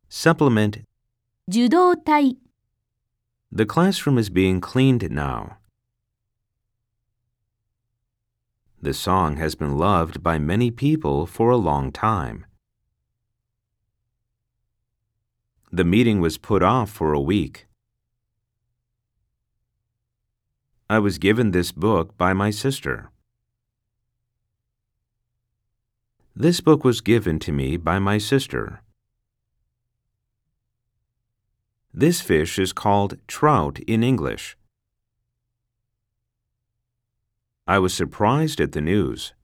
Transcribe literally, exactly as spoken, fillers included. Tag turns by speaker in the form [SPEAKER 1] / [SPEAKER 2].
[SPEAKER 1] Supplement.
[SPEAKER 2] 受動体
[SPEAKER 1] The classroom is being cleaned now. The song has been loved by many people for a long time. The meeting was put off for a week. I was given this book by my sister. This book was given to me by my sister. This fish is called trout in English. I was surprised at the news.